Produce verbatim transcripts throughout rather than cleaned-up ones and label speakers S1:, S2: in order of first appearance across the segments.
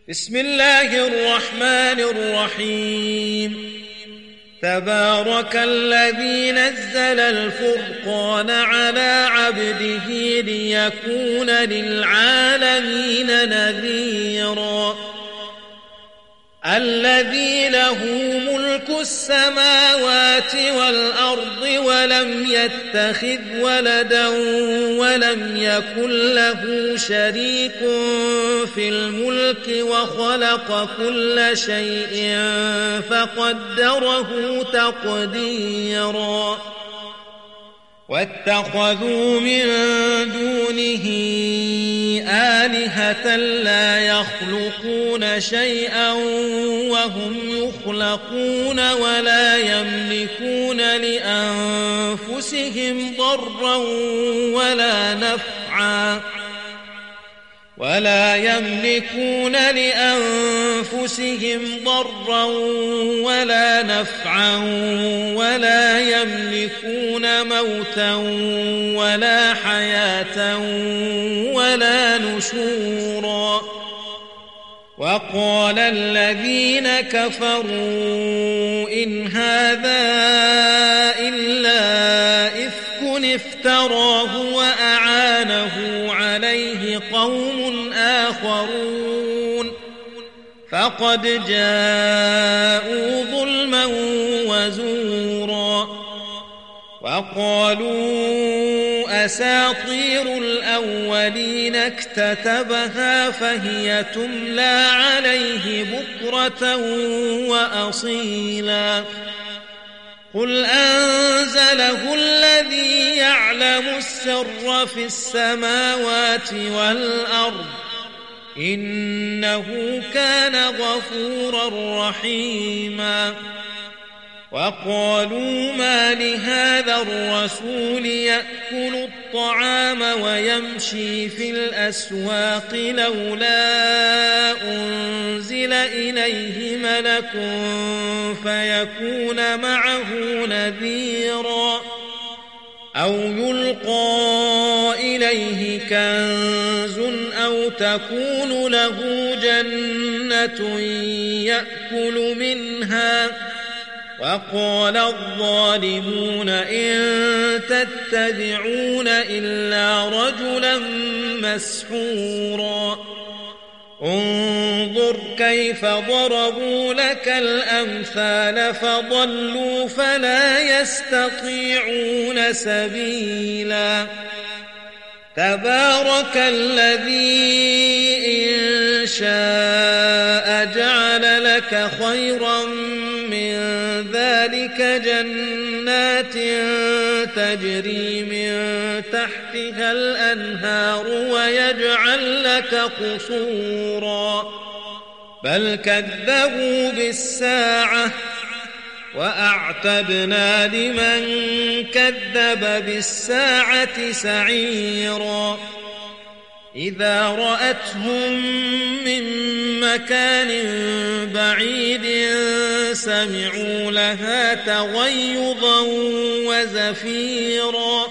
S1: بسم الله الرحمن الرحيم تبارك الذي نزل الفرقان على عبده ليكون للعالمين نذيرا الذي له ملك السماوات والأرض ولم يتخذ ولدا ولم يكن له شريك في الملك وخلق كل شيء فقدره تقديرا واتخذوا من دونه آلهة لا يخلقون شيئا وهم يخلقون ولا يملكون لأنفسهم ضرا ولا نفعا ولا يملكون لأنفسهم ضرا ولا نفعا ولا يملكون موتا ولا حياة ولا نشورا وقال الذين كفروا إن هذا إلا إفك افتراه وأعانه عليه قوم آخرون فقد جاءوا ظلما وزورا وقالوا أساطير الأولين اكتتبها فهي تملى عليه بكرة وأصيلا قل أنزله الذي يعلم السر في السماوات والأرض إنه كان غفورا رحيما وقالوا ما لهذا الرسول يأكل الطعام ويمشي في الأسواق لولا أنزل إليه ملك فيكون معه نذيرا أو يلقى إليه كنز أو تكون له جنة يأكل منها وقال الظالمون إن تتبعون إلا رجلا مسحورا انظر كيف ضربوا لك الأمثال فضلوا فلا يستطيعون سبيلا تبارك الذي إن شاء جعل لك خيرا من ذلك جنات تجري من تحتها الأنهار ويجعل لك قصورا بل كذبوا بالساعة وأعتدنا لمن كذب بالساعة سعيرا إذا رأتهم من مكان بعيد سمعوا لها تغيظا وزفيرا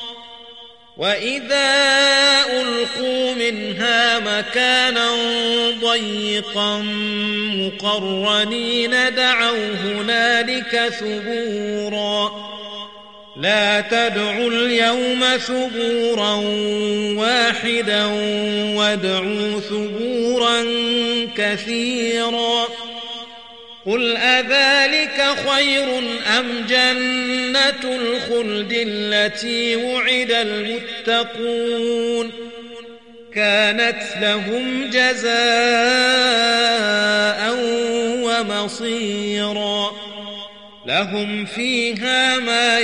S1: وإذا ألقوا منها مكانا ضيقا مقرنين دعوا هنالك ثبورا لا تدعوا اليوم ثبورا واحدا وادعوا ثبورا كثيرا قل أذلك خير أم جنة الخلد التي وعد المتقون كانت لهم جزاء ومصيرا لهم فيها ما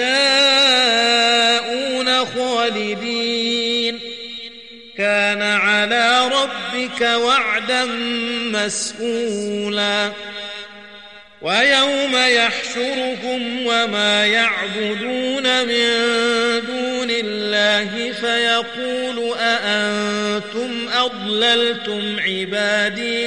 S1: يشاءون خالدين كان على ربك وعدا مسئولا ويوم يحشرهم وما يعبدون من دون الله فيقول أأنتم أضللتم عبادي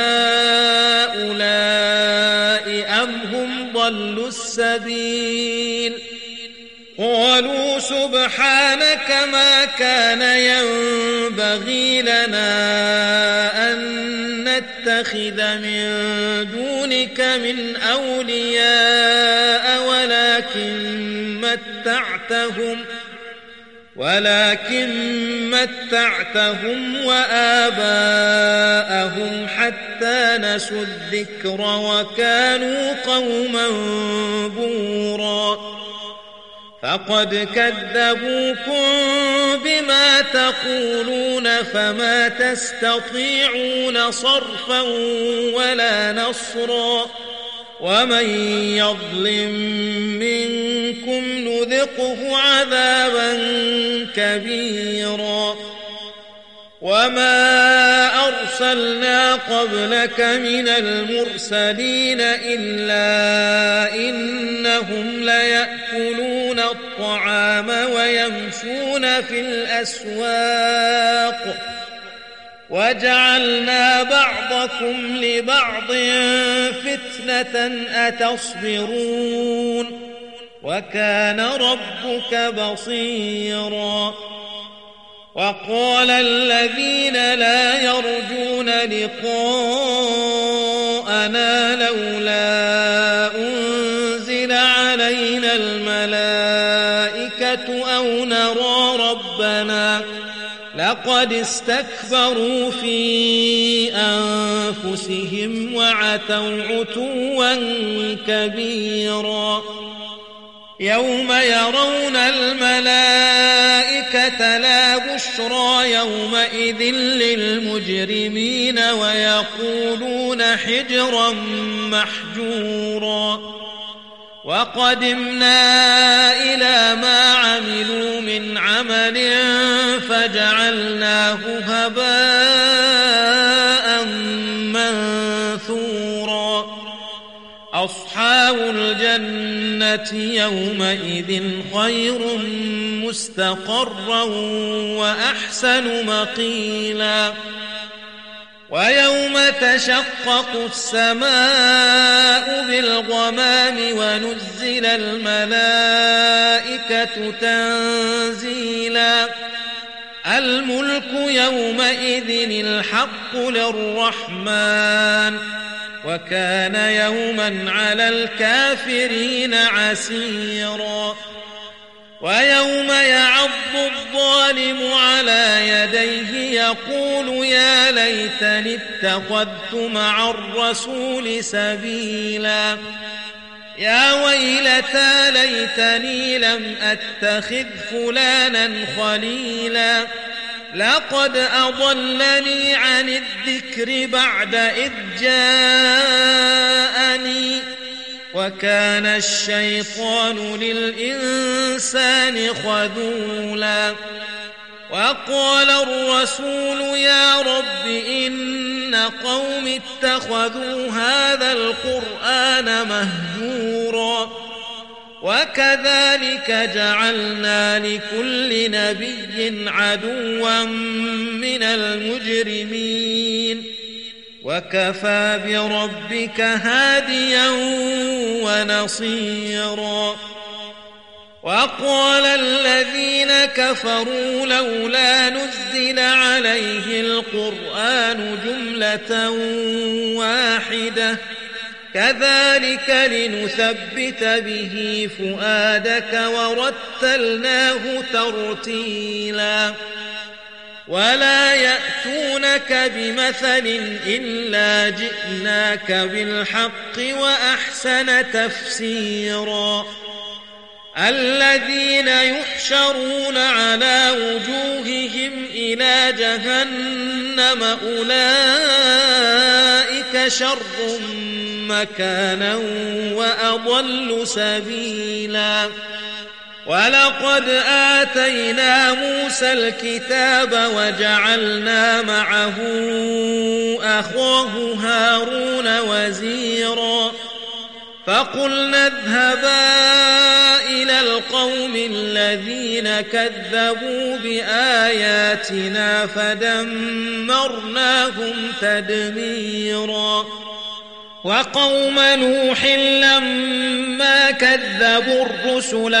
S1: هؤلاء أم هم ضلوا السبيل قالوا سبحانك ما كان ينبغي لنا أن نتخذ من دونك من أولياء ولكن متعتهم ولكن متعتهم وآباءهم حتى نسوا الذكر وكانوا قوما بورا فقد كذبوكم بما تقولون فما تستطيعون صرفا ولا نصرا ومن يظلم منكم نذقه عذابا كبيرا وما أرسلنا قبلك من المرسلين إلا إنهم ليأكلون الطعام ويمشون في الأسواق وجعلنا بعضكم لبعض فتنة أتصبرون وكان ربك بصيرا وقال الذين لا يرجون لقاءنا لولا أنزل علينا الملائكة أو نرى ربنا لقد استكبروا في أنفسهم وعتوا عتوا كبيرا يوم يرون الملائكة لا بشرى يومئذ للمجرمين ويقولون حجرا محجورا وقدمنا إلى ما عملوا من عمل فجعلناه هباء منثورا أصحاب الجنة يومئذ خير مستقرا وأحسن مقيلا ويوم تشقق السماء بالغمام ونزل الملائكة تنزيلا الملك يومئذ الحق للرحمن وكان يوما على الكافرين عسيرا ويوم يعض الظالم على يديه يقول يا ليتني اتخذت مع الرسول سبيلا يا ويلتى ليتني لم أتخذ فلانا خليلا لقد أضلني عن الذكر بعد إذ جاءني وكان الشيطان للإنسان خذولا وقال الرسول يا رب إن قوم اتخذوا هذا القرآن مهجورا وكذلك جعلنا لكل نبي عدوا من المجرمين وكفى بربك هاديا ونصيرا وقال الذين كفروا لولا نزل عليه القرآن جملة واحدة كذلك لنثبت به فؤادك ورتلناه ترتيلا ولا يأتونك بمثل إلا جئناك بالحق وأحسن تفسيرا الذين يحشرون على وجوههم إلى جهنم أولئك شر مكانا وأضل سبيلا ولقد آتينا موسى الكتاب وجعلنا معه أخاه هارون وزيرا فقلنا اذهبا إلى القوم الذين كذبوا بآياتنا فدمرناهم تدميرا وقوم نوح لما كذبوا الرسل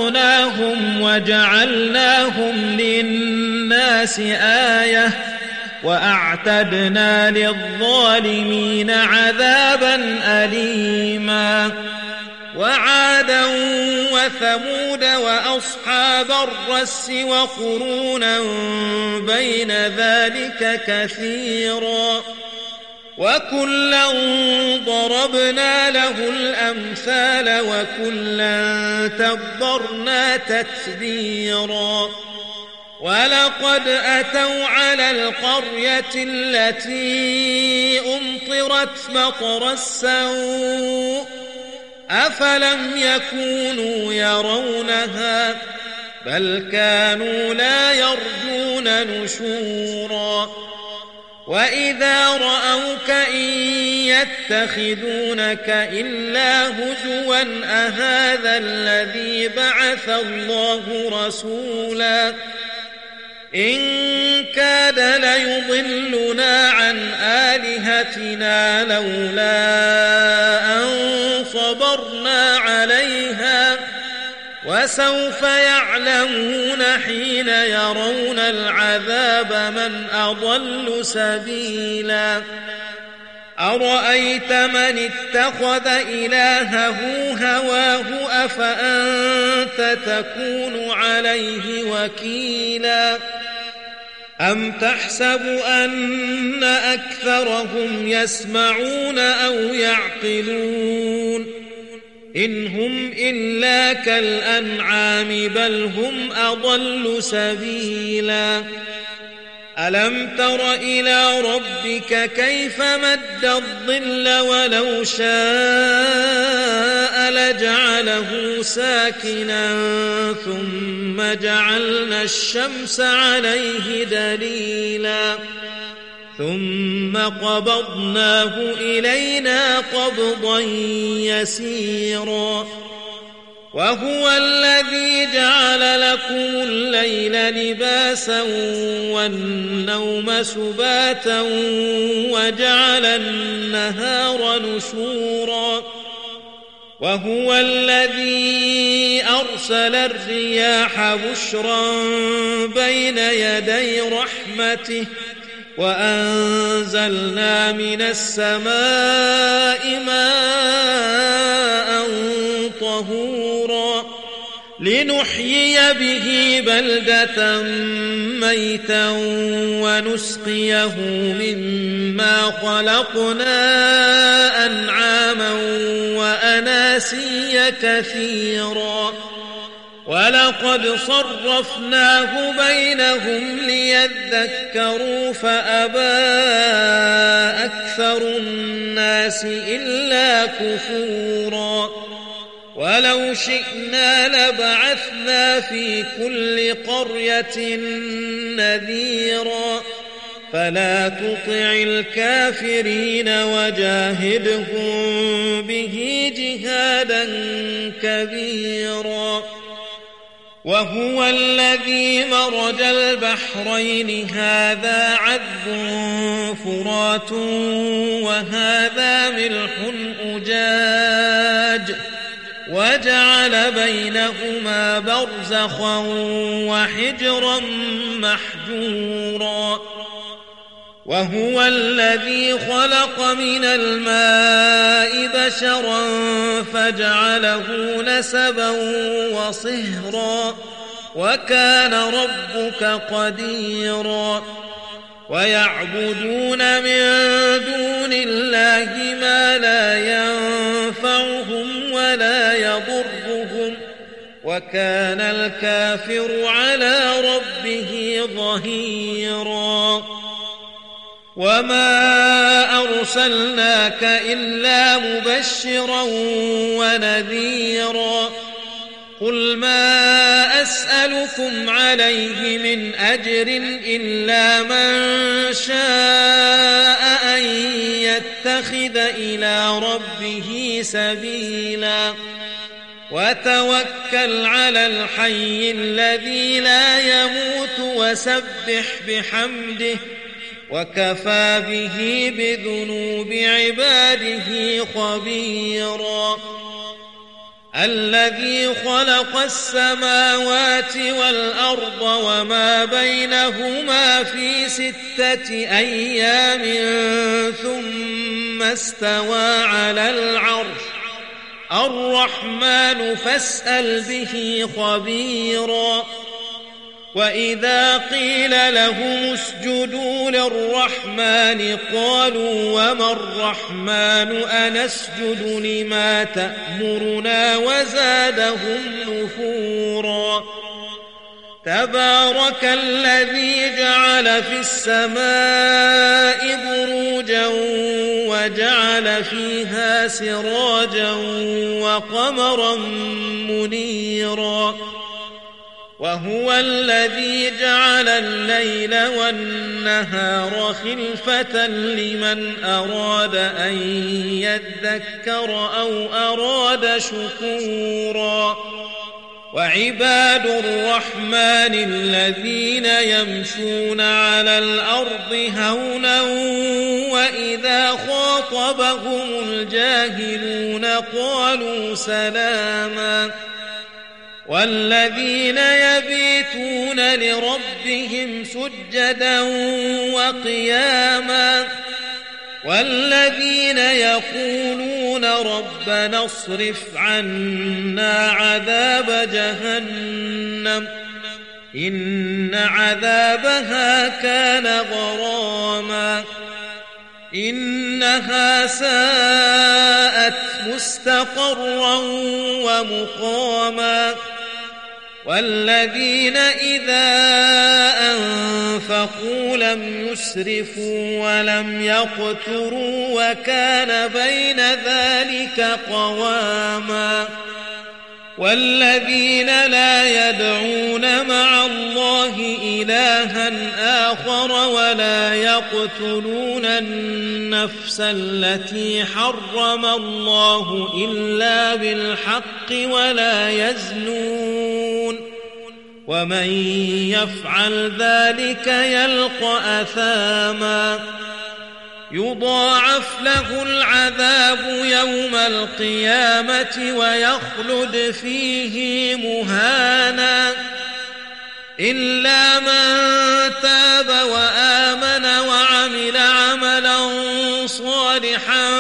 S1: أغرقناهم وجعلناهم للناس آية وأعتدنا للظالمين عذابا أليما وعادا وثمود وأصحاب الرس وقرونا بين ذلك كثيرا وكلا ضربنا له الأمثال وكلا تبرنا تتبيرا ولقد أتوا على القرية التي أمطرت مطر السوء أفلم يكونوا يرونها بل كانوا لا يرجون نشورا وإذا رأوك إن يتخذونك إلا هزوا أهذا الذي بعث الله رسولا إن كاد ليضلنا عن آلهتنا لولا أن صبرنا عليها وسوف يعلمون حين يرون العذاب من أضل سبيلا أرأيت من اتخذ إلهه هواه أفأنت تكون عليه وكيلا أم تحسب أن أكثرهم يسمعون أو يعقلون إن هم إلا كالأنعام بل هم أضل سبيلا ألم تر إلى ربك كيف مد الظل ولو شاء لجعله ساكنا ثم جعلنا الشمس عليه دليلا ثم قبضناه إلينا قبضا يسيرا وهو الذي جعل لكم الليل لباسا والنوم سباتا وجعل النهار نشورا وهو الذي أرسل الرياح بشرا بين يدي رحمته وأنزلنا من السماء ماء طهورا لنحيي به بلدة ميتا ونسقيه مما خلقنا أنعاما وأناسيا كثيرا ولقد صرفناه بينهم ليذكروا فأبى أكثر الناس إلا كفورا ولو شئنا لبعثنا في كل قرية نذيرا فلا تطع الكافرين وجاهدهم به جهادا كبيرا وهو الذي مرج البحرين هذا عذب فرات وهذا ملح أجاج وجعل بينهما برزخا وحجرا محجورا وهو الذي خلق من الماء بشرا فجعله نسبا وصهرا وكان ربك قديرا ويعبدون من دون الله ما لا ينفعهم ولا يضرهم وكان الكافر على ربه ظهيرا وما أرسلناك إلا مبشرا ونذيرا قل ما أسألكم عليه من أجر إلا من شاء أن يتخذ إلى ربه سبيلا وتوكل على الحي الذي لا يموت وسبح بحمده وكفى به بذنوب عباده خبيرا الذي خلق السماوات والأرض وما بينهما في ستة أيام ثم استوى على العرش الرحمن فاسأل به خبيرا. وإذا قيل لهم اسجدوا للرحمن قالوا وما الرحمن أنسجد لما تأمرنا وزادهم نفورا. تبارك الذي جعل في السماء بروجا وجعل فيها سراجا وقمرا منيرا. وهو الذي جعل الليل والنهار خلفة لمن أراد أن يذكر أو أراد شكورا. وعباد الرحمن الذين يمشون على الأرض هونا وإذا خاطبهم الجاهلون قالوا سلاما. والذين يبيتون لربهم سجدا وقياما. والذين يقولون ربنا اصرف عنا عذاب جهنم إن عذابها كان غراما إنها ساءت مستقرا ومقاما. والذين إذا أنفقوا لم يسرفوا ولم يقتروا وكان بين ذلك قواما. والذين لا يدعون مع الله إلها آخر ولا يقتلون النفس التي حرم الله إلا بالحق ولا يزنون ومن يفعل ذلك يلقى أثاما. يضاعف له العذاب يوم القيامة ويخلد فيه مهانا إلا من تاب وآمن وعمل عملا صالحا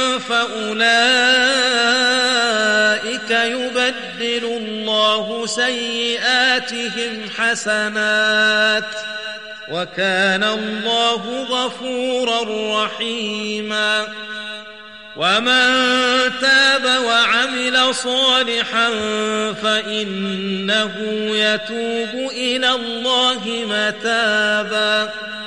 S1: فأولئك يبدل الله سيئاتهم حسنات وكان الله غفورا رحيما. ومن تاب وعمل صالحا فإنه يتوب إلى الله متابا.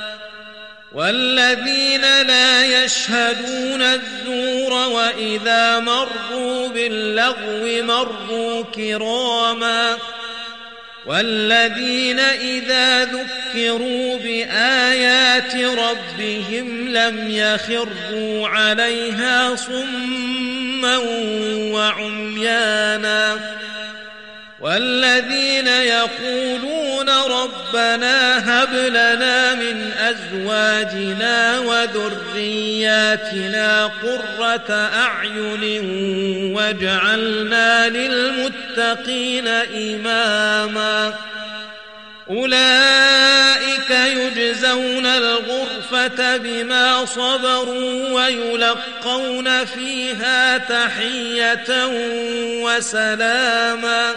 S1: والذين لا يشهدون الزور وإذا مروا باللغو مروا كراما. والذين إذا ذكروا بآيات ربهم لم يخروا عليها صما وعميانا. والذين يقولون ربنا هب لنا من أزواجنا وذرياتنا قرة أعين واجعلنا للمتقين إماما. أولئك يجزون الغرفة بما صبروا ويلقون فيها تحية وسلاما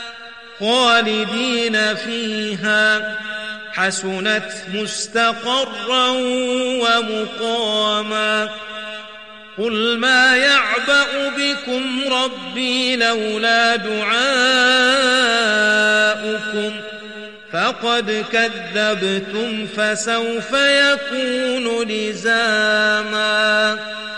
S1: خالدين فيها حسنت مستقرا ومقاما. قل ما يعبأ بكم ربي لولا دعاؤكم فقد كذبتم فسوف يكون لزاما.